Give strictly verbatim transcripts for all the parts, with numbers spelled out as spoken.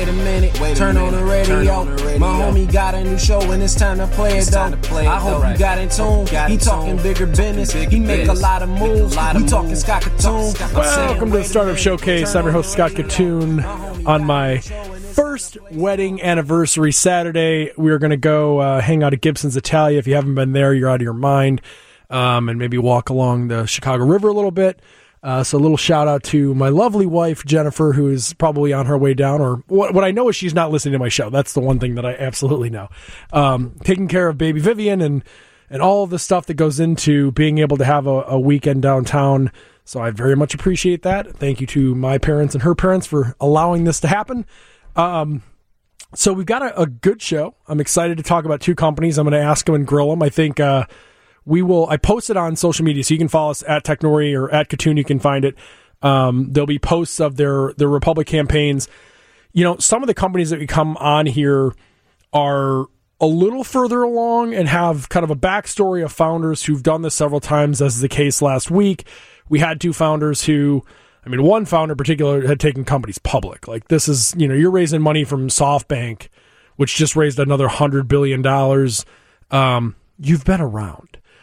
Wait a minute, Wait a Turn, minute. On the radio. on the radio. My homie got a new show and it's time to play it's it though. Play it I hope though. You got in tune. Got he in talking tune. Bigger business. Big he make biz. A lot of moves. Lot of we talking Scott Katoon. Welcome to the Startup Showcase. I'm your host Scott Katoon. On my first wedding anniversary Saturday, we are going to go uh, hang out at Gibson's Italia. If you haven't been there, you're out of your mind. Um, and maybe walk along the Chicago River a little bit. Uh, so a little shout out to my lovely wife, Jennifer, who is probably on her way down, or what, what I know is she's not listening to my show. That's the one thing that I absolutely know. Um, taking care of baby Vivian and, and all of the stuff that goes into being able to have a, a weekend downtown. So I very much appreciate that. Thank you to my parents and her parents for allowing this to happen. Um, so we've got a, a good show. I'm excited to talk about two companies. I'm going to ask them and grill them. I think, uh, We will. I posted on social media, so you can follow us at Technori or at Katoon. You can find it. Um, there'll be posts of their their Republic campaigns. You know, some of the companies that we come on here are a little further along and have kind of a backstory of founders who've done this several times, as is the case last week. We had two founders who, I mean, one founder in particular had taken companies public. Like this is, you know, you're raising money from SoftBank, which just raised another one hundred billion dollars. Um, you've been around.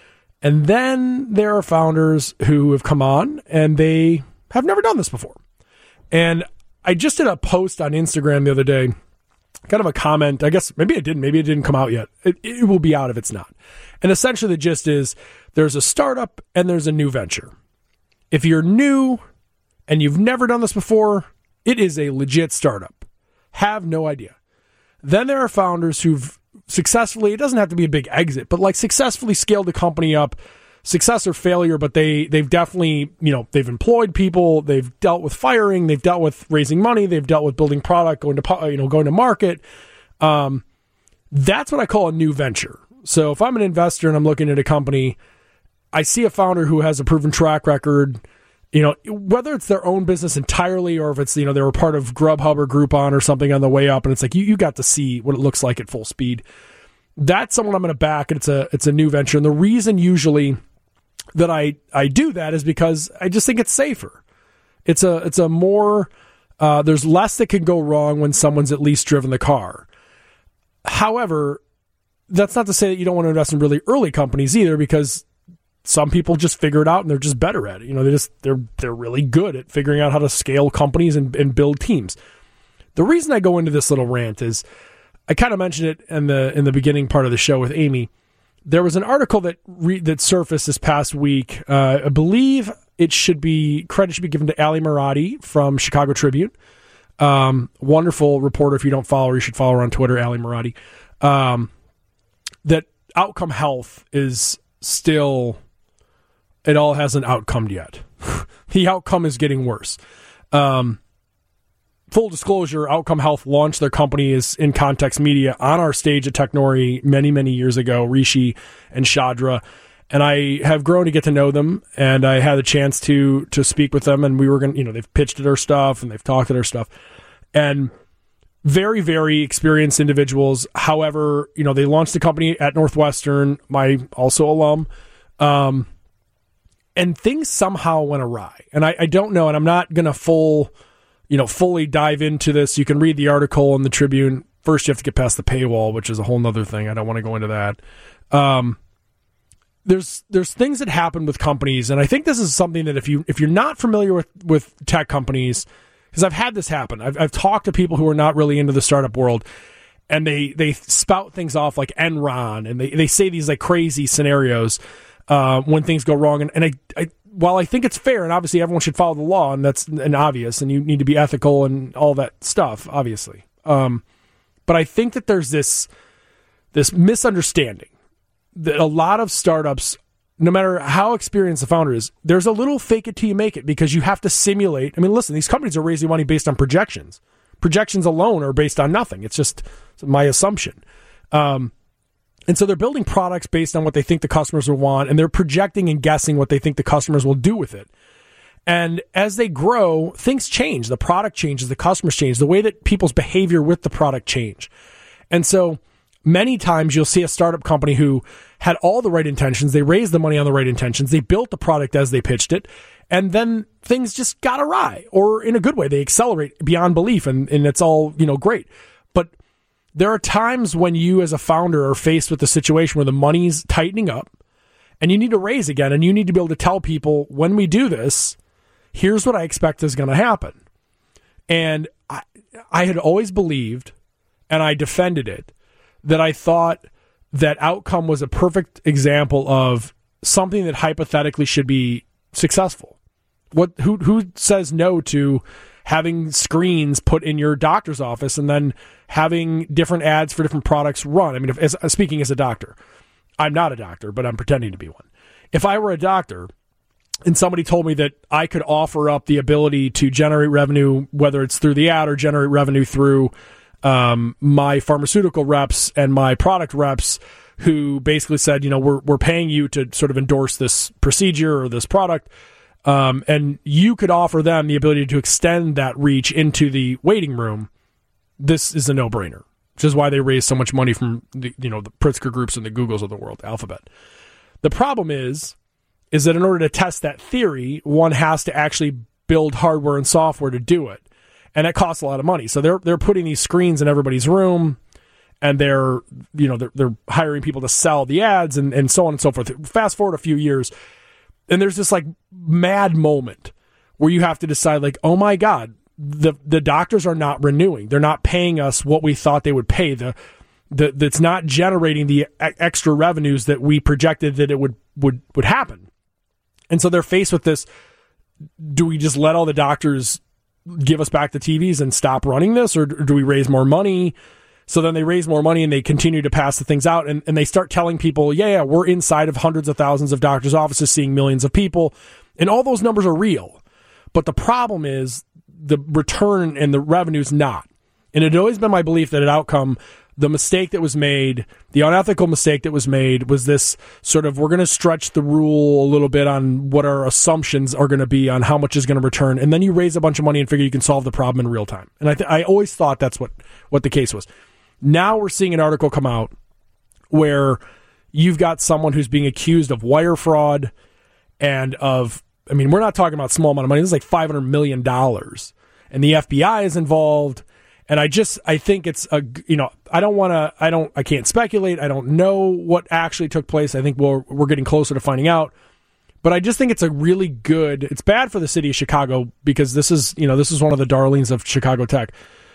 And then there are founders who have come on and they have never done this before. And I just did a post on Instagram the other day, kind of a comment. I guess maybe it didn't. Maybe it didn't come out yet. It, it will be out if it's not. And essentially the gist is there's a startup and there's a new venture. If you're new and you've never done this before, it is a legit startup. Have no idea. Then there are founders who've successfully, it doesn't have to be a big exit, but like successfully scaled the company up, success or failure, but they, they've definitely, you know, they've employed people, they've dealt with firing, they've dealt with raising money, they've dealt with building product, going to, you know, going to market. Um, that's what I call a new venture. So if I'm an investor and I'm looking at a company, I see a founder who has a proven track record, you know, whether it's their own business entirely or if it's, you know, they were part of Grubhub or Groupon or something on the way up, and it's like you, you got to see what it looks like at full speed. That's someone I'm going to back, and it's a it's a new venture. And the reason usually that I, I do that is because I just think it's safer. It's a it's a more uh, there's less that can go wrong when someone's at least driven the car. However, that's not to say that you don't want to invest in really early companies either, because some people just figure it out and they're just better at it. You know, they just they're they're really good at figuring out how to scale companies and, and build teams. The reason I go into this little rant is I kind of mentioned it in the in the beginning part of the show with Amy. There was an article that re, that surfaced this past week. Uh, I believe it should be credit should be given to Ali Marati from Chicago Tribune. Um, wonderful reporter. If you don't follow her, you should follow her on Twitter, Ali Marati. Um, that Outcome Health is still. It all hasn't outcomed yet. The outcome is getting worse. Um, full disclosure, Outcome Health launched their company is In Context Media on our stage at Technori many, many years ago, Rishi and Shadra. And I have grown to get to know them, and I had a chance to to speak with them, and we were going to, you know, they've pitched at our stuff, and they've talked at our stuff. And very, very experienced individuals. However, you know, they launched the company at Northwestern, my also alum. Um, And things somehow went awry. And I, I don't know, and I'm not going to full, you know, fully dive into this. You can read the article in the Tribune. First, you have to get past the paywall, which is a whole nother thing. I don't want to go into that. Um, there's there's things that happen with companies, and I think this is something that if you if you're not familiar with, with tech companies, because I've had this happen. I've I've talked to people who are not really into the startup world, and they they spout things off like Enron, and they, they say these like crazy scenarios. Uh, when things go wrong. And, and I, I, while I think it's fair, and obviously everyone should follow the law, and that's an obvious, and you need to be ethical and all that stuff, obviously. Um, but I think that there's this, this misunderstanding that a lot of startups, no matter how experienced the founder is, there's a little fake it till you make it, because you have to simulate. I mean, listen, these companies are raising money based on projections. Projections alone are based on nothing. It's just my assumption. Um, And so they're building products based on what they think the customers will want, and they're projecting and guessing what they think the customers will do with it. And as they grow, things change. The product changes, the customers change, the way that people's behavior with the product change. And so many times you'll see a startup company who had all the right intentions. They raised the money on the right intentions. They built the product as they pitched it. And then things just got awry, or in a good way, they accelerate beyond belief, and, and it's all, you know, great. But there are times when you as a founder are faced with a situation where the money's tightening up and you need to raise again, and you need to be able to tell people, when we do this, here's what I expect is going to happen. And I, I had always believed, and I defended it, that I thought that Outcome was a perfect example of something that hypothetically should be successful. What who who says no to having screens put in your doctor's office and then having different ads for different products run? I mean, if, as, speaking as a doctor, I'm not a doctor, but I'm pretending to be one. If I were a doctor and somebody told me that I could offer up the ability to generate revenue, whether it's through the ad or generate revenue through um, my pharmaceutical reps and my product reps, who basically said, you know, we're we're paying you to sort of endorse this procedure or this product, um, and you could offer them the ability to extend that reach into the waiting room, this is a no-brainer, which is why they raise so much money from the, you know, the Pritzker groups and the Googles of the world, Alphabet. The problem is, is that in order to test that theory, one has to actually build hardware and software to do it, and it costs a lot of money. So they're they're putting these screens in everybody's room, and they're, you know, they're, they're hiring people to sell the ads and, and so on and so forth. Fast forward a few years, and there's this like mad moment where you have to decide, like, oh my God, the the doctors are not renewing. They're not paying us what we thought they would pay. The the that's not generating the extra revenues that we projected that it would would would happen. And so they're faced with this: do we just let all the doctors give us back the T Vs and stop running this, or do we raise more money? So then they raise more money and they continue to pass the things out, and, and they start telling people, yeah, yeah, we're inside of hundreds of thousands of doctors' offices seeing millions of people, and all those numbers are real. But the problem is the return and the revenue's not. And it had always been my belief that at Outcome, the mistake that was made, the unethical mistake that was made, was this sort of, we're going to stretch the rule a little bit on what our assumptions are going to be on how much is going to return, and then you raise a bunch of money and figure you can solve the problem in real time. And I th- I always thought that's what, what the case was. Now we're seeing an article come out where you've got someone who's being accused of wire fraud and of, I mean, we're not talking about small amount of money. This is like five hundred million dollars. And the F B I is involved. And I just, I think it's a, you know, I don't want to, I don't, I can't speculate. I don't know what actually took place. I think we're, we're getting closer to finding out. But I just think it's a really good, it's bad for the city of Chicago because this is, you know, this is one of the darlings of Chicago tech.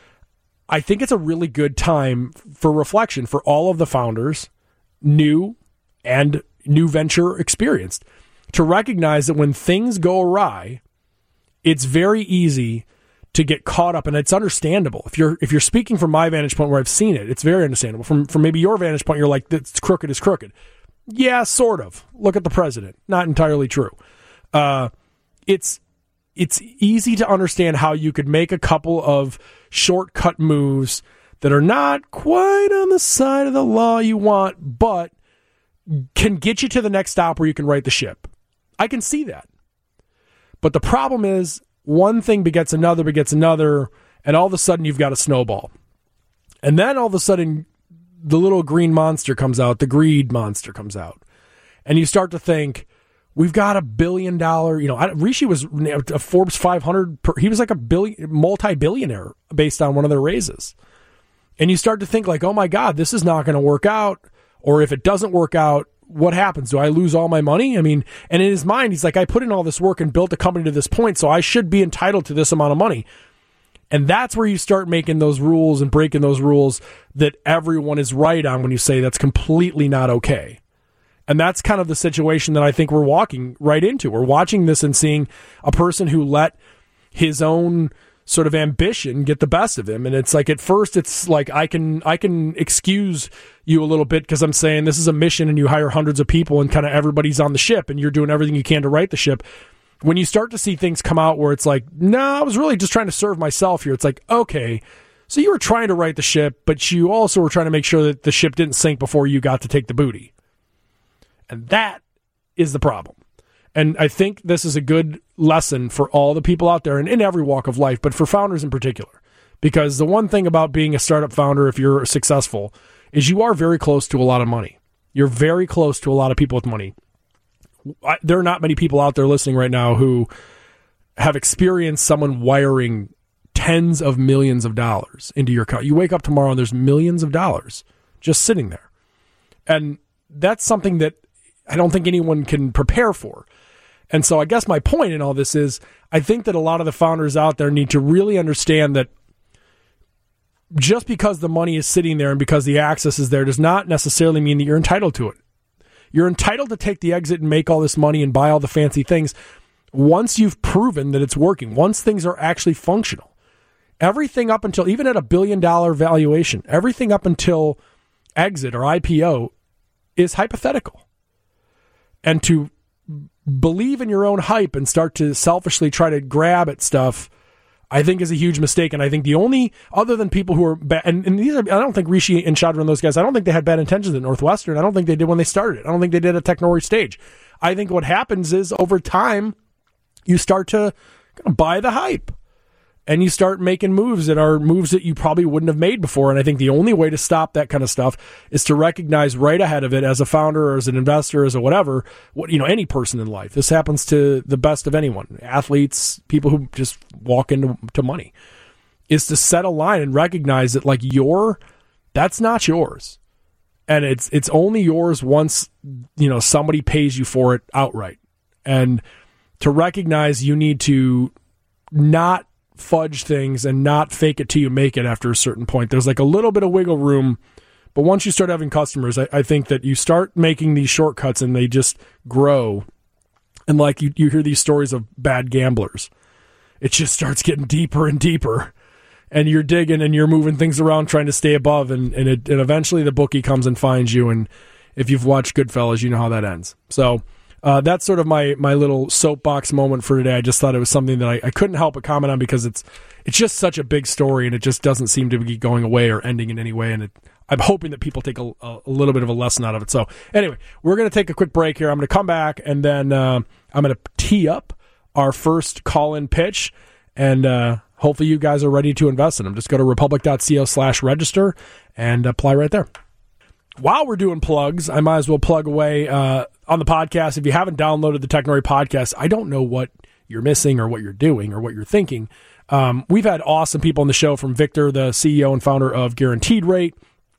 I think it's a really good time for reflection for all of the founders, new and new venture experienced, to recognize that when things go awry, it's very easy to get caught up, and it's understandable. If you're if you're speaking from my vantage point where I've seen it, it's very understandable. From from maybe your vantage point, you're like, it's crooked is crooked. Yeah, sort of. Look at the president. Not entirely true. Uh, it's it's easy to understand how you could make a couple of shortcut moves that are not quite on the side of the law you want, but can get you to the next stop where you can right the ship. I can see that. But the problem is, one thing begets another, begets another, and all of a sudden you've got a snowball. And then all of a sudden, the little green monster comes out, the greed monster comes out. And you start to think, we've got a billion dollar, you know, Rishi was a Forbes five hundred, per, he was like a billion, multi-billionaire based on one of their raises. And you start to think like, oh my God, this is not going to work out. Or if it doesn't work out, what happens? Do I lose all my money? I mean, and in his mind, he's like, I put in all this work and built a company to this point, so I should be entitled to this amount of money. And that's where you start making those rules and breaking those rules that everyone is right on when you say that's completely not okay. And that's kind of the situation that I think we're walking right into. We're watching this and seeing a person who let his own sort of ambition get the best of him. And it's like, at first it's like, I can, I can excuse you a little bit because I'm saying this is a mission and you hire hundreds of people and kind of everybody's on the ship and you're doing everything you can to right the ship. When you start to see things come out where it's like, no, nah, I was really just trying to serve myself here. It's like, okay, so you were trying to right the ship, but you also were trying to make sure that the ship didn't sink before you got to take the booty. And that is the problem. And I think this is a good lesson for all the people out there and in every walk of life, but for founders in particular. Because the one thing about being a startup founder, if you're successful, is you are very close to a lot of money. You're very close to a lot of people with money. I, there are not many people out there listening right now who have experienced someone wiring tens of millions of dollars into your account. You wake up tomorrow and there's millions of dollars just sitting there. And that's something that I don't think anyone can prepare for. And so I guess my point in all this is I think that a lot of the founders out there need to really understand that just because the money is sitting there and because the access is there does not necessarily mean that you're entitled to it. You're entitled to take the exit and make all this money and buy all the fancy things once you've proven that it's working, once things are actually functional. Everything up until, even at a billion dollar valuation, everything up until exit or I P O is hypothetical. And to believe in your own hype and start to selfishly try to grab at stuff, I think is a huge mistake. And I think the only, other than people who are bad, and, and these are, I don't think Rishi and Chandra and those guys, I don't think they had bad intentions at Northwestern. I don't think they did when they started. I don't think they did at Technori stage. I think what happens is over time, you start to buy the hype and you start making moves that are moves that you probably wouldn't have made before. And I think the only way to stop that kind of stuff is to recognize right ahead of it as a founder or as an investor, as a whatever, what, you know, any person in life. This happens to the best of anyone, athletes, people who just walk into to money, is to set a line and recognize that like your, that's not yours. And it's, it's only yours once, you know, somebody pays you for it outright. And to recognize you need to not fudge things and not fake it till you make it after a certain point. There's like a little bit of wiggle room, but once you start having customers, I, I think that you start making these shortcuts and they just grow. And like you, you hear these stories of bad gamblers. It just starts getting deeper and deeper. And you're digging and you're moving things around trying to stay above. And, and, it, and eventually the bookie comes and finds you. And if you've watched Goodfellas, you know how that ends. So Uh, that's sort of my my little soapbox moment for today. I just thought it was something that I, I couldn't help but comment on because it's it's just such a big story and it just doesn't seem to be going away or ending in any way. And it, I'm hoping that people take a, a little bit of a lesson out of it. So anyway, we're going to take a quick break here. I'm going to come back and then uh, I'm going to tee up our first call-in pitch. And uh, hopefully you guys are ready to invest in them. Just go to republic.co slash register and apply right there. While we're doing plugs, I might as well plug away uh, on the podcast. If you haven't downloaded the Technori podcast, I don't know what you're missing or what you're doing or what you're thinking. Um, we've had awesome people on the show, from Victor, the C E O and founder of Guaranteed Rate,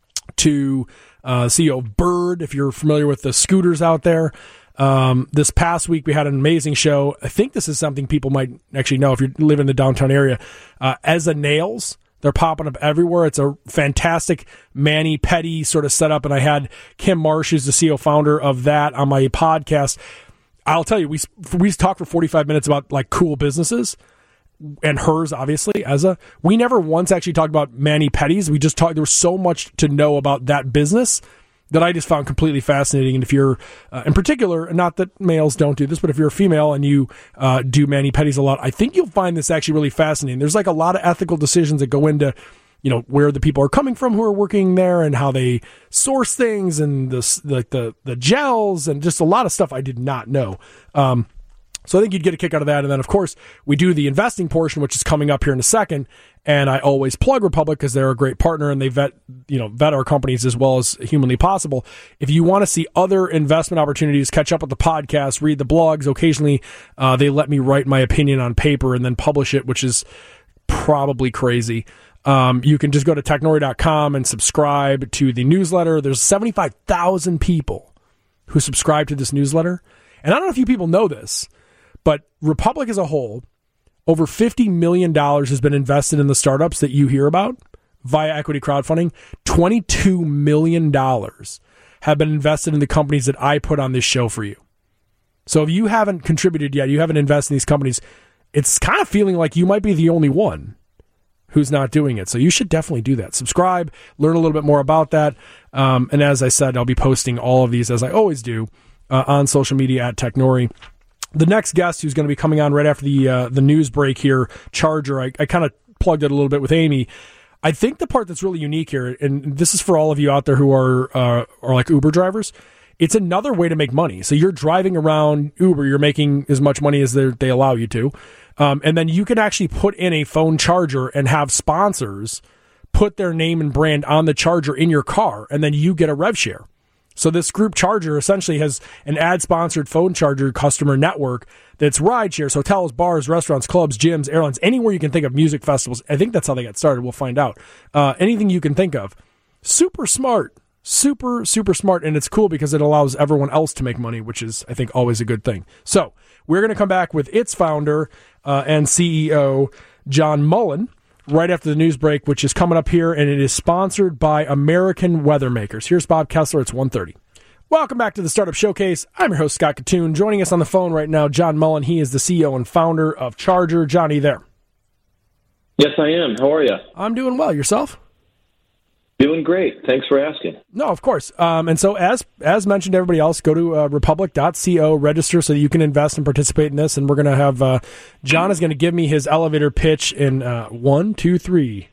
to uh, C E O of Bird, if you're familiar with the scooters out there. Um, this past week, we had an amazing show. I think this is something people might actually know if you live in the downtown area. Uh, Eza Nails. They're popping up everywhere. It's a fantastic Manny Petty sort of setup. And I had Kim Marsh, who's the C E O founder of that, on my podcast. I'll tell you, we we talked for forty-five minutes about like cool businesses, and hers, obviously, as a, we never once actually talked about Manny Petty's. We just talked, there was so much to know about that business that I just found completely fascinating. And if you're, uh, in particular, not that males don't do this, but if you're a female and you uh, do Manny Petty's a lot, I think you'll find this actually really fascinating. There's like a lot of ethical decisions that go into, you know, where the people are coming from who are working there and how they source things and the the the, the gels and just a lot of stuff I did not know. Um, So I think you'd get a kick out of that. And then, of course, we do the investing portion, which is coming up here in a second. And I always plug Republic because they're a great partner and they vet, you know, vet our companies as well as humanly possible. If you want to see other investment opportunities, catch up with the podcast, read the blogs. Occasionally, uh, they let me write my opinion on paper and then publish it, which is probably crazy. Um, you can just go to technori dot com and subscribe to the newsletter. There's seventy-five thousand people who subscribe to this newsletter. And I don't know if you people know this, but Republic as a whole, over fifty million dollars has been invested in the startups that you hear about via equity crowdfunding. twenty-two million dollars have been invested in the companies that I put on this show for you. So if you haven't contributed yet, you haven't invested in these companies, it's kind of feeling like you might be the only one who's not doing it. So you should definitely do that. Subscribe, learn a little bit more about that. Um, and as I said, I'll be posting all of these, as I always do, uh, on social media at Technori. The next guest who's going to be coming on right after the uh, the news break here, Charger, I, I kind of plugged it a little bit with Amy. I think the part that's really unique here, and this is for all of you out there who are uh, are like Uber drivers, it's another way to make money. So you're driving around Uber, you're making as much money as they allow you to, um, and then you can actually put in a phone charger and have sponsors put their name and brand on the charger in your car, and then you get a rev share. So this group charger essentially has an ad-sponsored phone charger customer network that's ride shares, hotels, bars, restaurants, clubs, gyms, airlines, anywhere you can think of, music festivals. I think that's how they got started. We'll find out. Uh, anything you can think of. Super smart. Super, super smart. And it's cool because it allows everyone else to make money, which is, I think, always a good thing. So we're going to come back with its founder uh, and C E O, John Mullen, right after the news break, which is coming up here, and it is sponsored by American Weather Makers. Here's Bob Kessler. It's one thirty. Welcome back to the Startup Showcase. I'm your host, Scott Katoon. Joining us on the phone right now, John Mullen. He is the C E O and founder of Charger. Johnny, there? Yes, I am. How are you? I'm doing well. Yourself? Doing great. Thanks for asking. No, of course. Um, and so as as mentioned to everybody else, go to uh, republic dot co, register so that you can invest and participate in this. And we're going to have, uh, John is going to give me his elevator pitch in uh, one, two, three.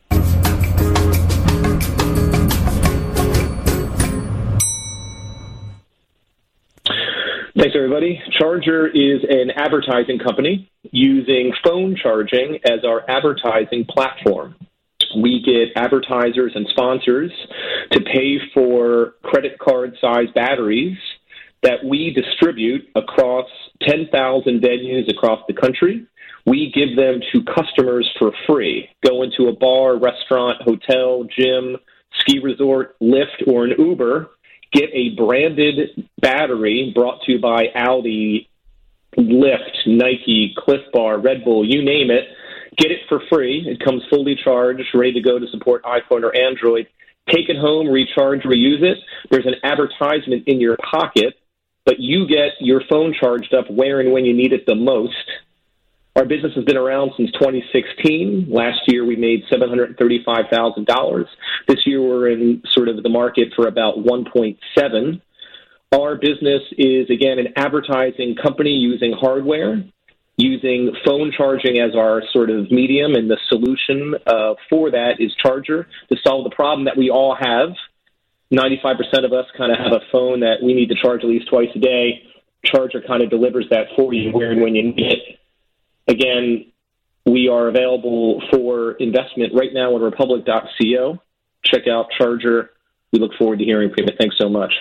Thanks, everybody. Charger is an advertising company using phone charging as our advertising platform. We get advertisers and sponsors to pay for credit card-sized batteries that we distribute across ten thousand venues across the country. We give them to customers for free. Go into a bar, restaurant, hotel, gym, ski resort, Lyft, or an Uber, get a branded battery brought to you by Audi, Lyft, Nike, Cliff Bar, Red Bull, you name it. Get it for free. It comes fully charged, ready to go to support iPhone or Android. Take it home, recharge, reuse it. There's an advertisement in your pocket, but you get your phone charged up where and when you need it the most. Our business has been around since twenty sixteen. Last year, we made seven hundred thirty-five thousand dollars. This year, we're in sort of the market for about one point seven. Our business is, again, an advertising company using hardware, using phone charging as our sort of medium, and the solution uh, for that is Charger to solve the problem that we all have. ninety-five percent of us kind of have a phone that we need to charge at least twice a day. Charger kind of delivers that for you where and when you need it. Again, we are available for investment right now at republic dot co. Check out Charger. We look forward to hearing from you. Thanks so much.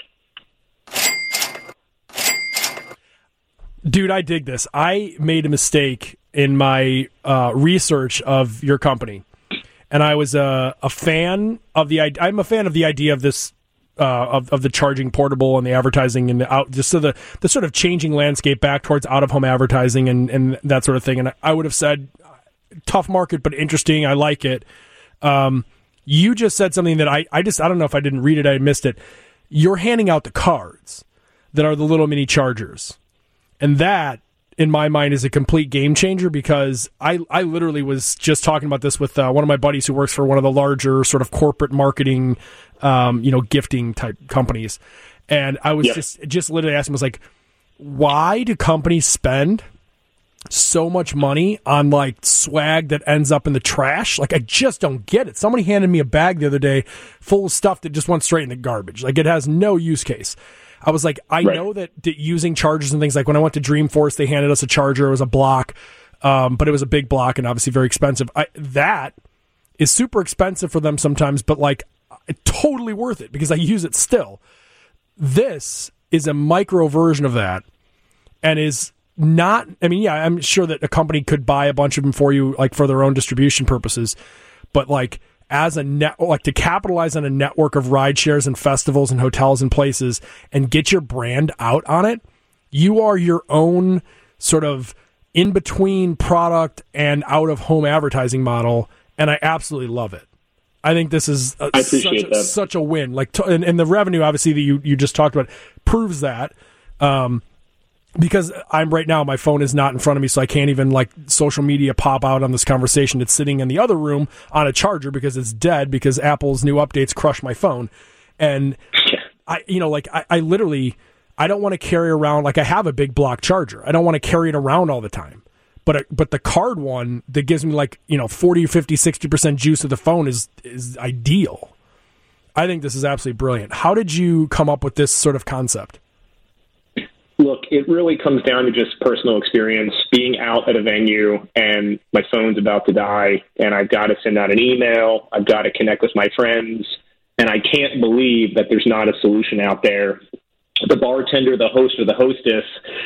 Dude, I dig this. I made a mistake in my uh, research of your company, and I was a, a fan of the. I'm a fan of the idea of this, uh, of of the charging portable and the advertising and the out, just so the the sort of changing landscape back towards out of home advertising and, and that sort of thing. And I would have said, tough market, but interesting. I like it. Um, you just said something that I I just I don't know if I didn't read it. I missed it. You're handing out the cards that are the little mini chargers. And that, in my mind, is a complete game changer because I, I literally was just talking about this with uh, one of my buddies who works for one of the larger sort of corporate marketing, um, you know, gifting type companies. And I was yep. just just literally asking, was like, why do companies spend so much money on like swag that ends up in the trash? Like, I just don't get it. Somebody handed me a bag the other day full of stuff that just went straight in the garbage. Like, it has no use case. I was like, I right. know that d- using chargers and things, like when I went to Dreamforce, they handed us a charger. It was a block, um, but it was a big block and obviously very expensive. I, that is super expensive for them sometimes, but like totally worth it because I use it still. This is a micro version of that and is not, I mean, yeah, I'm sure that a company could buy a bunch of them for you, like for their own distribution purposes, but like, as a net, like to capitalize on a network of ride shares and festivals and hotels and places and get your brand out on it, you are your own sort of in between product and out of home advertising model. And I absolutely love it. I think this is a, such, a, such a win. Like, to, and, and the revenue, obviously, that you, you just talked about proves that. Um, Because I'm right now, my phone is not in front of me, so I can't even like social media pop out on this conversation. It's sitting in the other room on a charger because it's dead because Apple's new updates crush my phone. And I, you know, like I, I literally, I don't want to carry around, like I have a big block charger. I don't want to carry it around all the time. But, but the card one that gives me like, you know, forty, fifty, sixty percent juice of the phone is, is ideal. I think this is absolutely brilliant. How did you come up with this sort of concept? Look, it really comes down to just personal experience, being out at a venue and my phone's about to die and I've got to send out an email. I've got to connect with my friends. And I can't believe that there's not a solution out there. The bartender, the host, or the hostess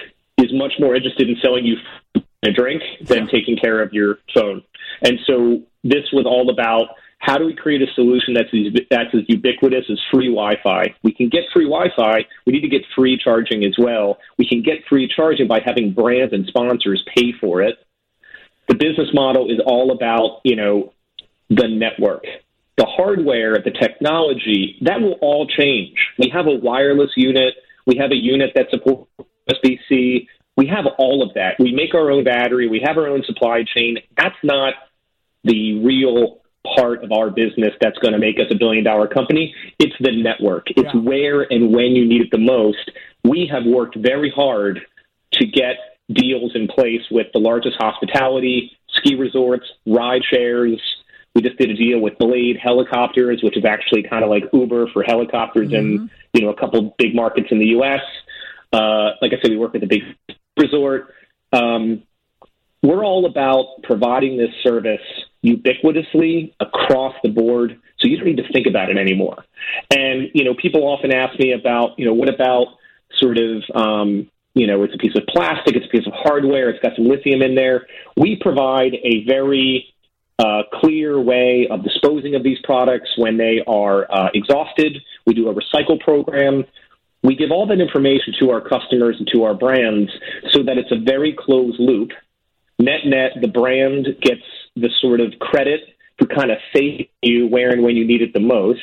is much more interested in selling you a drink than taking care of your phone. And so this was all about, how do we create a solution that's as, that's as ubiquitous as free Wi-Fi? We can get free Wi-Fi. We need to get free charging as well. We can get free charging by having brands and sponsors pay for it. The business model is all about, you know, the network. The hardware, the technology, that will all change. We have a wireless unit. We have a unit that supports U S B C. We have all of that. We make our own battery. We have our own supply chain. That's not the real part of our business that's going to make us a billion-dollar company. It's the network. It's yeah. where and when you need it the most. We have worked very hard to get deals in place with the largest hospitality, ski resorts, ride shares. We just did a deal with Blade Helicopters, which is actually kind of like Uber for helicopters mm-hmm. in, you know, a couple big markets in the U S. Uh, like I said, we work with a big resort. Um, we're all about providing this service ubiquitously across the board, so you don't need to think about it anymore. And, you know, people often ask me about, you know, what about sort of, um, you know, it's a piece of plastic, it's a piece of hardware, it's got some lithium in there. We provide a very uh, clear way of disposing of these products when they are uh, exhausted. We do a recycle program. We give all that information to our customers and to our brands so that it's a very closed loop. Net-net, the brand gets the sort of credit for kind of saving you where and when you need it the most.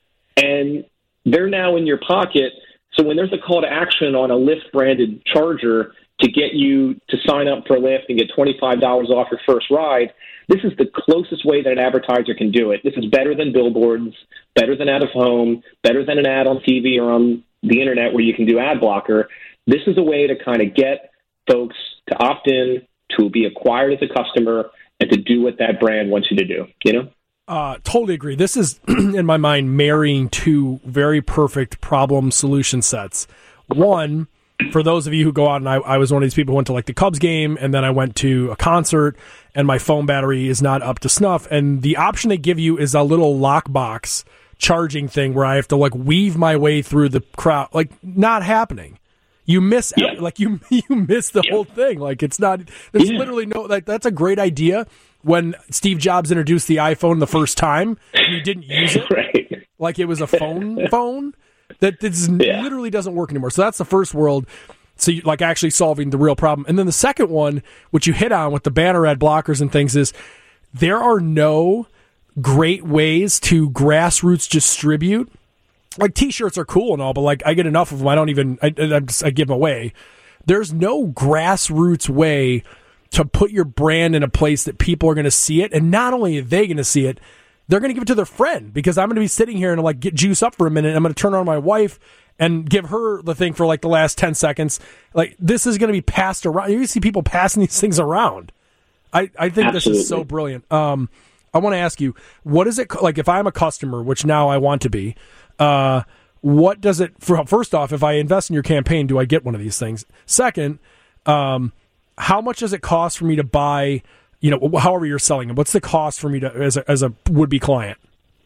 And they're now in your pocket. So when there's a call to action on a Lyft-branded charger to get you to sign up for Lyft and get twenty-five dollars off your first ride, this is the closest way that an advertiser can do it. This is better than billboards, better than out of home, better than an ad on T V or on the internet where you can do ad blocker. This is a way to kind of get folks to opt in, to be acquired as a customer, and to do what that brand wants you to do, you know? Uh, totally agree. This is, in my mind, marrying two very perfect problem solution sets. One, for those of you who go out, and I, I was one of these people who went to like the Cubs game, and then I went to a concert, and my phone battery is not up to snuff, and the option they give you is a little lockbox charging thing where I have to like weave my way through the crowd. Like, not happening. You miss yeah. like you you miss the yeah. whole thing. Like, it's not. There's yeah. literally no. Like, that's a great idea. When Steve Jobs introduced the iPhone the first time, and you didn't use it, right. like it was a phone phone. That this yeah. literally doesn't work anymore. So that's the first world. So you, like actually solving the real problem. And then the second one, which you hit on with the banner ad blockers and things, is there are no great ways to grassroots distribute. Like, T-shirts are cool and all, but like I get enough of them, I don't even I, I, just, I give them away. There's no grassroots way to put your brand in a place that people are going to see it, and not only are they going to see it, they're going to give it to their friend, because I'm going to be sitting here and like get juice up for a minute. And I'm going to turn on my wife and give her the thing for like the last ten seconds. Like, this is going to be passed around. You're going to see people passing these things around. I, I think Absolutely. This is so brilliant. Um, I want to ask you, what is it like if I'm a customer, which now I want to be? Uh, what does it? For, first off, if I invest in your campaign, do I get one of these things? Second, um, how much does it cost for me to buy? You know, however you're selling them, what's the cost for me to as a, as a would-be client?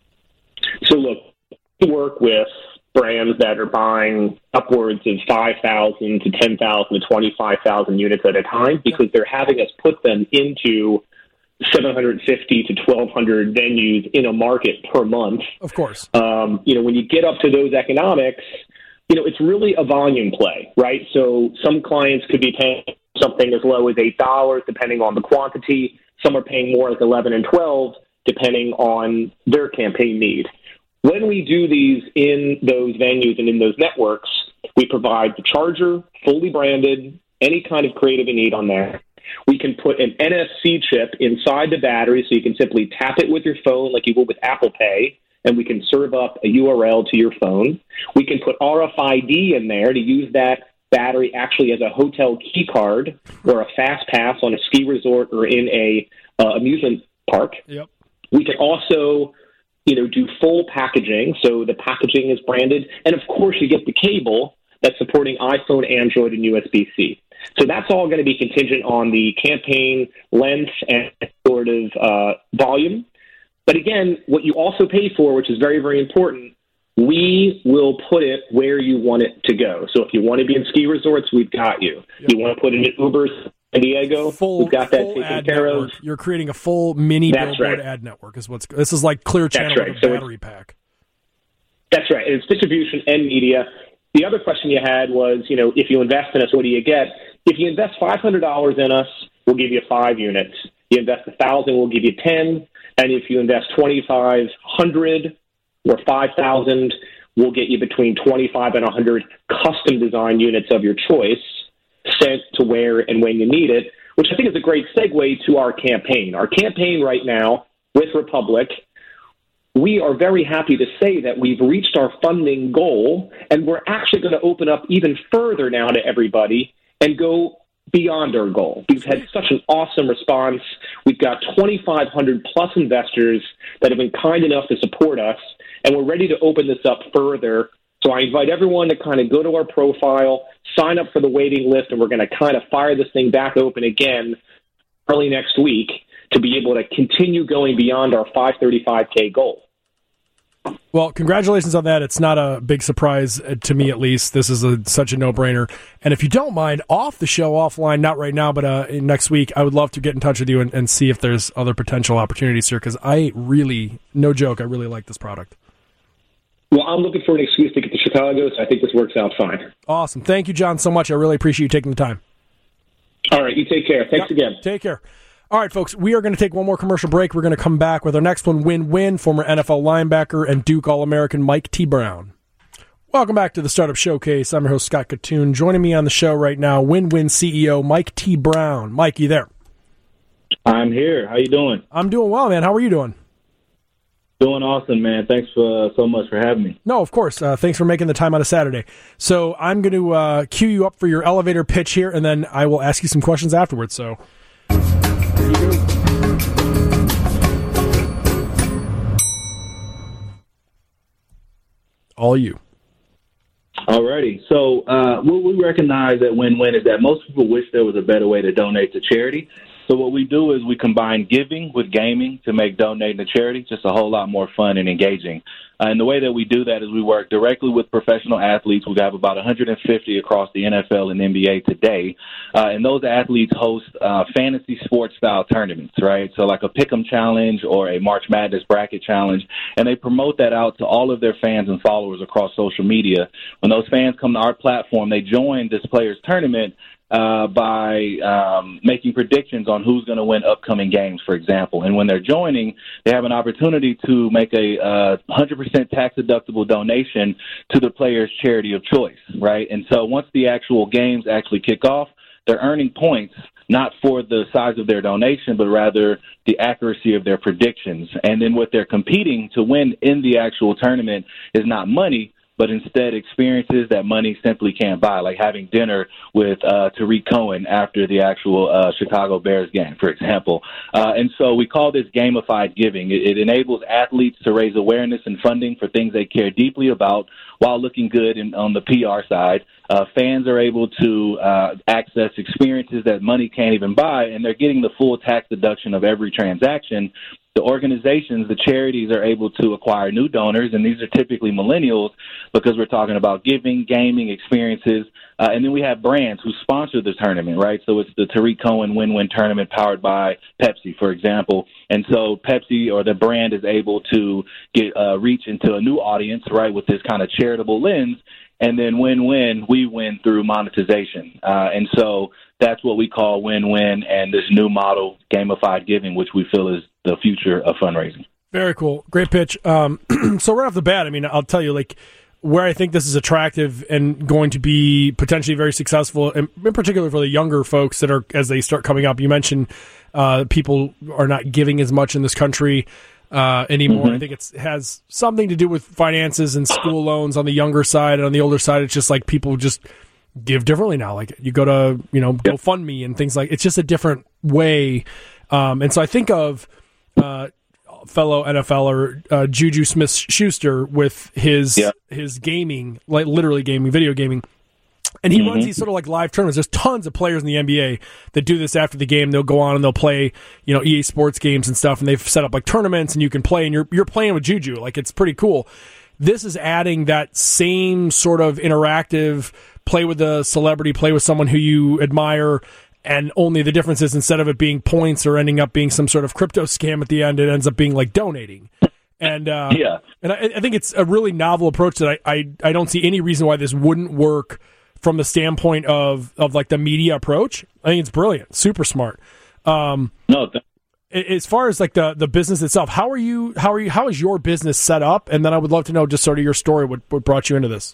So look, we work with brands that are buying upwards of five thousand to ten thousand to twenty-five thousand units at a time, because they're having us put them into seven hundred fifty to twelve hundred venues in a market per month. Of course. Um, you know, when you get up to those economics, you know, it's really a volume play, right? So some clients could be paying something as low as eight dollars, depending on the quantity. Some are paying more, like eleven and twelve, depending on their campaign need. When we do these in those venues and in those networks, we provide the charger, fully branded, any kind of creative you need on there. We can put an N F C chip inside the battery, so you can simply tap it with your phone like you would with Apple Pay, and we can serve up a U R L to your phone. We can put R F I D in there to use that battery actually as a hotel key card or a fast pass on a ski resort or in a uh, amusement park. Yep. We can also, you know, do full packaging, so the packaging is branded, and of course you get the cable that's supporting iPhone, Android, and U S B C. So that's all going to be contingent on the campaign length and sort of uh, volume. But again, what you also pay for, which is very, very important, we will put it where you want it to go. So if you want to be in ski resorts, we've got you. Yep. You want to put it in Ubers, San Diego, full, we've got that full taken ad care network. of. You're creating a full mini That's billboard right. ad network. Is what's this is like Clear Channel right. with a So battery pack. That's right. It's distribution and media. The other question you had was, you know, if you invest in us, what do you get? If you invest five hundred dollars in us, we'll give you five units. You invest one thousand dollars, we'll give you ten. And if you invest twenty-five hundred dollars or five thousand dollars, we'll get you between twenty-five and one hundred custom design units of your choice sent to where and when you need it, which I think is a great segue to our campaign. Our campaign right now with Republic, we are very happy to say that we've reached our funding goal, and we're actually going to open up even further now to everybody and go beyond our goal. We've had such an awesome response. We've got twenty-five hundred plus investors that have been kind enough to support us, and we're ready to open this up further. So I invite everyone to kind of go to our profile, sign up for the waiting list, and we're going to kind of fire this thing back open again early next week to be able to continue going beyond our five thirty-five K goal. Well, congratulations on that. It's not a big surprise to me, at least. This is a, such a no-brainer. And if you don't mind, off the show, offline, not right now, but uh, next week, I would love to get in touch with you and, and see if there's other potential opportunities here, because I really, no joke, I really like this product. Well, I'm looking for an excuse to get to Chicago, so I think this works out fine. Awesome. Thank you, John, so much. I really appreciate you taking the time. All right, you take care. Thanks yep. again. Take care. All right, folks, we are going to take one more commercial break. We're going to come back with our next one, Win-Win, former N F L linebacker and Duke All-American Mike T. Brown. Welcome back to the Startup Showcase. I'm your host, Scott Katoon. Joining me on the show right now, Win-Win C E O Mike T. Brown. Mike, you there? I'm here. How you doing? I'm doing well, man. How are you doing? Doing awesome, man. Thanks for, uh, so much for having me. No, of course. Uh, thanks for making the time on a Saturday. So I'm going to uh, cue you up for your elevator pitch here, and then I will ask you some questions afterwards. So... all you. Alrighty. So uh, what we recognize at Win-Win is that most people wish there was a better way to donate to charity. So what we do is we combine giving with gaming to make donating to charity just a whole lot more fun and engaging. Uh, and the way that we do that is we work directly with professional athletes. We have about one hundred fifty across the N F L and N B A today. Uh, and those athletes host uh, fantasy sports style tournaments, right? So like a Pick'em challenge or a March Madness bracket challenge. And they promote that out to all of their fans and followers across social media. When those fans come to our platform, they join this player's tournament Uh, by um, making predictions on who's going to win upcoming games, for example. And when they're joining, they have an opportunity to make a uh, one hundred percent tax-deductible donation to the player's charity of choice, right? And so once the actual games actually kick off, they're earning points not for the size of their donation, but rather the accuracy of their predictions. And then what they're competing to win in the actual tournament is not money, but instead experiences that money simply can't buy, like having dinner with uh, Tariq Cohen after the actual uh, Chicago Bears game, for example. Uh, and so we call this gamified giving. It, it enables athletes to raise awareness and funding for things they care deeply about while looking good in, on the P R side. Uh, fans are able to uh, access experiences that money can't even buy, and they're getting the full tax deduction of every transaction. The organizations, the charities, are able to acquire new donors, and these are typically millennials because we're talking about giving, gaming, experiences. Uh, and then we have brands who sponsor the tournament, right? So it's the Tariq Cohen Win-Win Tournament powered by Pepsi, for example. And so Pepsi or the brand is able to get uh, reach into a new audience, right, with this kind of charitable lens. And then win-win, we win through monetization. Uh, and so that's what we call win-win and this new model, gamified giving, which we feel is the future of fundraising. Very cool. Great pitch. Um, so right off the bat, I mean, I'll tell you, like, where I think this is attractive and going to be potentially very successful, and in particular for the younger folks that are, as they start coming up, you mentioned uh, people are not giving as much in this country uh, anymore. Mm-hmm. I think it's, it has something to do with finances and school loans on the younger side, and on the older side, it's just like people just give differently now. Like you go to, you know, yep. GoFundMe and things like, it's just a different way. Um, and so I think of uh, fellow NFLer uh, Juju Smith-Schuster with his yep. his gaming, like literally gaming, video gaming. And he mm-hmm. runs these sort of like live tournaments. There's tons of players in the N B A that do this after the game. They'll go on and they'll play, you know, E A Sports games and stuff, and they've set up like tournaments, and you can play, and you're you're playing with Juju. Like, it's pretty cool. This is adding that same sort of interactive play with a celebrity, play with someone who you admire, and only the difference is instead of it being points or ending up being some sort of crypto scam at the end, it ends up being like donating. And uh, yeah, and I, I think it's a really novel approach that I, I I don't see any reason why this wouldn't work from the standpoint of, of like the media approach. I think it's brilliant, super smart. Um, no, th- as far as like the, the business itself, how are you? How are you? How is your business set up? And then I would love to know just sort of your story. What what brought you into this?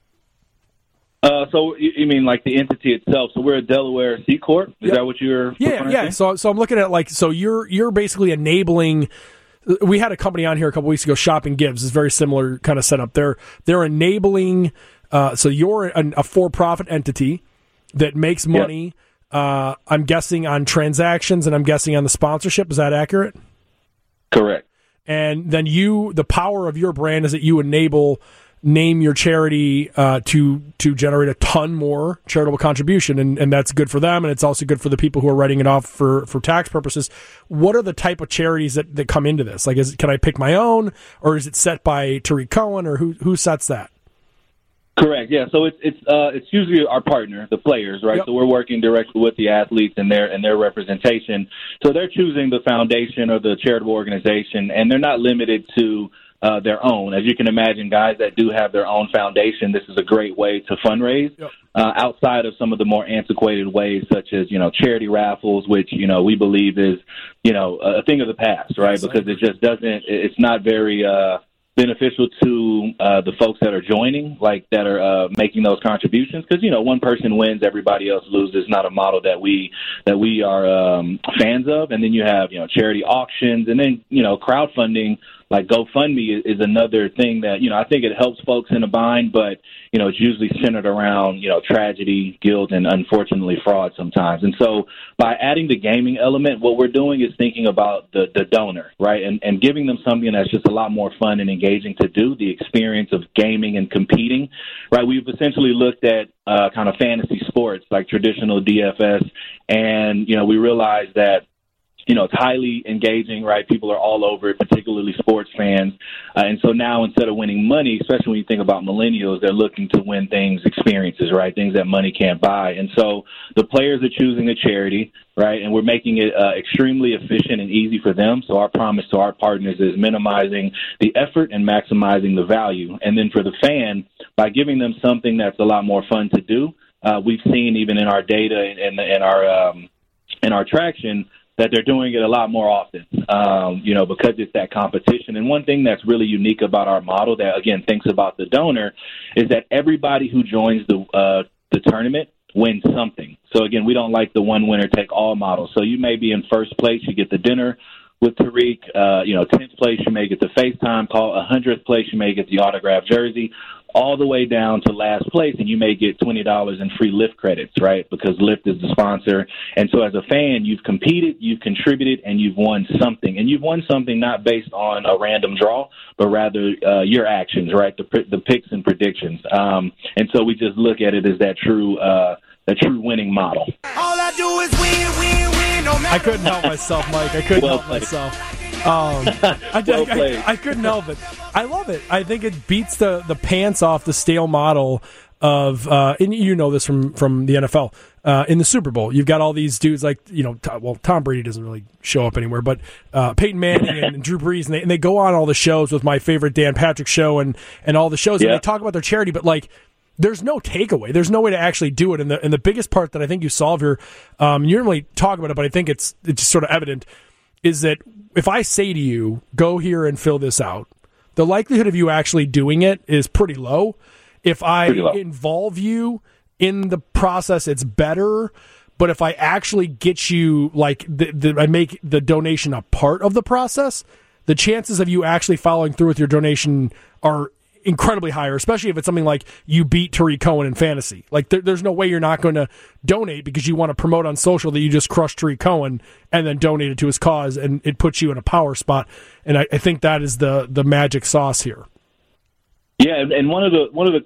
Uh, so you, you mean like the entity itself? So we're a Delaware C corp. Is yep. that what you're? Yeah, yeah. So so I'm looking at like so you're you're basically enabling. We had a company on here a couple weeks ago, Shopping Gives. It's very similar kind of setup. They're they're enabling. Uh, so you're an, a for-profit entity that makes money. Yep. Uh, I'm guessing on transactions, and I'm guessing on the sponsorship. Is that accurate? Correct. And then you, the power of your brand is that you enable name your charity uh, to to generate a ton more charitable contribution, and, and that's good for them, and it's also good for the people who are writing it off for, for tax purposes. What are the type of charities that, that come into this? Like, is can I pick my own, or is it set by Tariq Cohen, or who who sets that? Correct. Yeah. So it's it's uh, it's usually our partner, the players, right? Yep. So we're working directly with the athletes and their and their representation. So they're choosing the foundation or the charitable organization, and they're not limited to uh, their own. As you can imagine, guys that do have their own foundation, this is a great way to fundraise. Yep. Uh, outside of some of the more antiquated ways, such as you know charity raffles, which you know we believe is you know a thing of the past, right? Because it just doesn't. It's not very. Uh, beneficial to uh, the folks that are joining, like that are uh, making those contributions, because you know one person wins, everybody else loses. Not a model that we that we are um, fans of. And then you have you know charity auctions, and then you know crowdfunding like GoFundMe is, is another thing that you know I think it helps folks in a bind, but you know it's usually centered around you know tragedy, guilt, and unfortunately fraud sometimes. And so by adding the gaming element, what we're doing is thinking about the the donor, right, and and giving them something that's just a lot more fun and engaging. engaging to do, the experience of gaming and competing, right? We've essentially looked at uh, kind of fantasy sports like traditional D F S, and, you know, we realized that, you know, it's highly engaging, right? People are all over it, particularly sports fans. Uh, and so now instead of winning money, especially when you think about millennials, they're looking to win things, experiences, right? Things that money can't buy. And so the players are choosing a charity, right? And we're making it uh, extremely efficient and easy for them. So our promise to our partners is minimizing the effort and maximizing the value. And then for the fan, by giving them something that's a lot more fun to do, uh, we've seen even in our data and, and our um, in our traction that they're doing it a lot more often, um, you know, because it's that competition. And one thing that's really unique about our model that, again, thinks about the donor is that everybody who joins the uh, the tournament wins something. So, again, we don't like the one winner take all model. So you may be in first place, you get the dinner with Tariq, uh, you know, tenth place, you may get the FaceTime call, one hundredth place, you may get the autographed jersey, all the way down to last place, and you may get twenty dollars in free Lyft credits, right, because Lyft is the sponsor. And so as a fan, you've competed, you've contributed, and you've won something. And you've won something not based on a random draw, but rather uh, your actions, right, the, the picks and predictions. Um, and so we just look at it as that true uh, that true winning model. All I do is win, win, win. No matter I couldn't help myself, Mike. I couldn't well help played. myself. Um, I, well I, I, I couldn't help it. I love it. I think it beats the, the pants off the stale model of, uh, and you know this from, from the N F L, uh, in the Super Bowl. You've got all these dudes like, you know, well, Tom Brady doesn't really show up anywhere, but uh, Peyton Manning and, and Drew Brees, and they, and they go on all the shows with my favorite Dan Patrick show and, and all the shows, yeah. and they talk about their charity, but like, there's no takeaway. There's no way to actually do it. And the and the biggest part that I think you solve here, um, you don't really talk about it, but I think it's it's just sort of evident, is that if I say to you, go here and fill this out, the likelihood of you actually doing it is pretty low. If I Pretty low. involve you in the process, it's better. But if I actually get you, like, the, the, I make the donation a part of the process, the chances of you actually following through with your donation are incredibly higher, especially if it's something like you beat Tariq Cohen in fantasy. Like, there, there's no way you're not going to donate because you want to promote on social that you just crushed Tariq Cohen and then donated to his cause, and it puts you in a power spot. And I, I think that is the the magic sauce here. Yeah, and one of the one of the clar-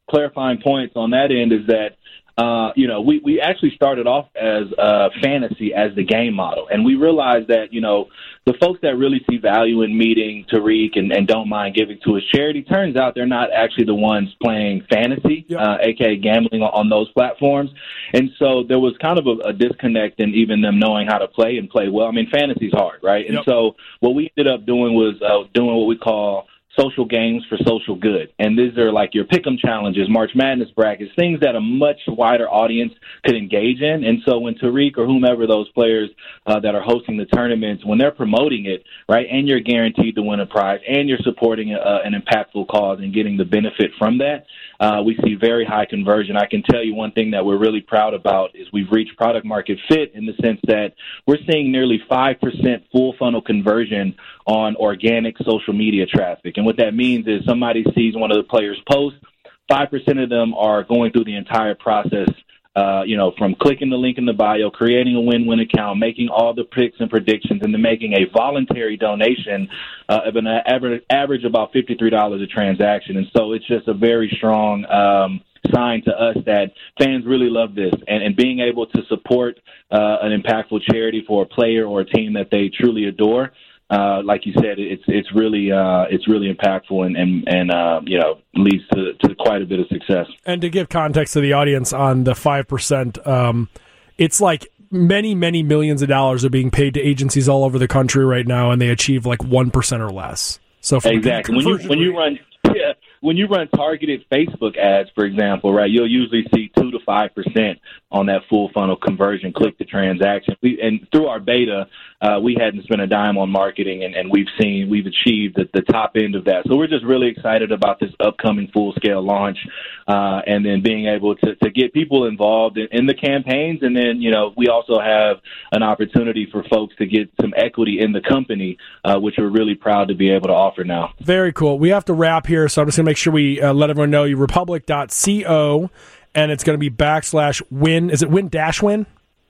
clarifying points on that end is that, uh, you know, we, we actually started off as uh, fantasy as the game model. And we realized that, you know, the folks that really see value in meeting Tariq and, and don't mind giving to his charity, turns out they're not actually the ones playing fantasy, yep. uh, a k a gambling on, on those platforms. And so there was kind of a, a disconnect in even them knowing how to play and play well. I mean, fantasy's hard, right? And yep. so what we ended up doing was uh, doing what we call social games for social good. And these are like your pick'em challenges, March Madness brackets, things that a much wider audience could engage in. And so when Tariq or whomever those players uh, that are hosting the tournaments, when they're promoting it, right, and you're guaranteed to win a prize and you're supporting a, an impactful cause and getting the benefit from that, uh, we see very high conversion. I can tell you one thing that we're really proud about is we've reached product market fit in the sense that we're seeing nearly five percent full funnel conversion on organic social media traffic. And what that means is somebody sees one of the players' posts, five percent of them are going through the entire process, uh, you know, from clicking the link in the bio, creating a win-win account, making all the picks and predictions, and then making a voluntary donation uh, of an average, average about fifty-three dollars a transaction. And so it's just a very strong um, sign to us that fans really love this. And, and being able to support uh, an impactful charity for a player or a team that they truly adore, Uh, like you said, it's it's really uh, it's really impactful and and, and uh, you know leads to, to quite a bit of success. And to give context to the audience on the five percent, um, it's like many many millions of dollars are being paid to agencies all over the country right now, and they achieve like one percent or less. So exactly when you when you run yeah, when you run targeted Facebook ads, for example, right, you'll usually see two to five percent on that full funnel conversion, click to transaction. We, and through our beta, uh, we hadn't spent a dime on marketing, and, and we've seen we've achieved the, the top end of that. So we're just really excited about this upcoming full scale launch, uh, and then being able to, to get people involved in, in the campaigns. And then, you know, we also have an opportunity for folks to get some equity in the company, uh, which we're really proud to be able to offer now. Very cool. We have to wrap here, so I'm just going to make sure we uh, let everyone know you republic dot co, and it's going to be backslash win. Is it win dash win?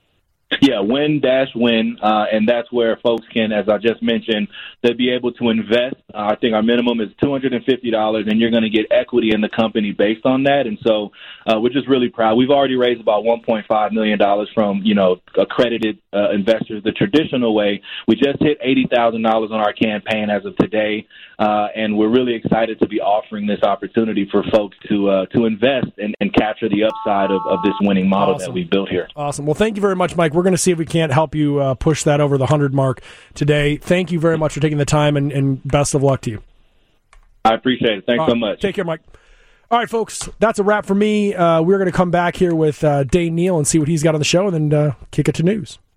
Yeah, win dash win, uh, and that's where folks can, as I just mentioned, they'll be able to invest. Uh, I think our minimum is two hundred fifty dollars, and you're going to get equity in the company based on that. And so uh, we're just really proud. We've already raised about one point five million dollars from, you know, accredited uh, investors the traditional way. We just hit eighty thousand dollars on our campaign as of today, uh, and we're really excited to be offering this opportunity for folks to uh, to invest and, and capture the upside of, of this winning model awesome. that we built here. Awesome. Well, thank you very much, Mike. We're going to see if we can't help you uh, push that over the one hundred mark today. Thank you very much for taking the time, and, and best of luck to you. I appreciate it. Thanks All so right. much. Take care, Mike. All right, folks, that's a wrap for me. Uh, we're going to come back here with uh, Dane Neal and see what he's got on the show, and then uh, kick it to news.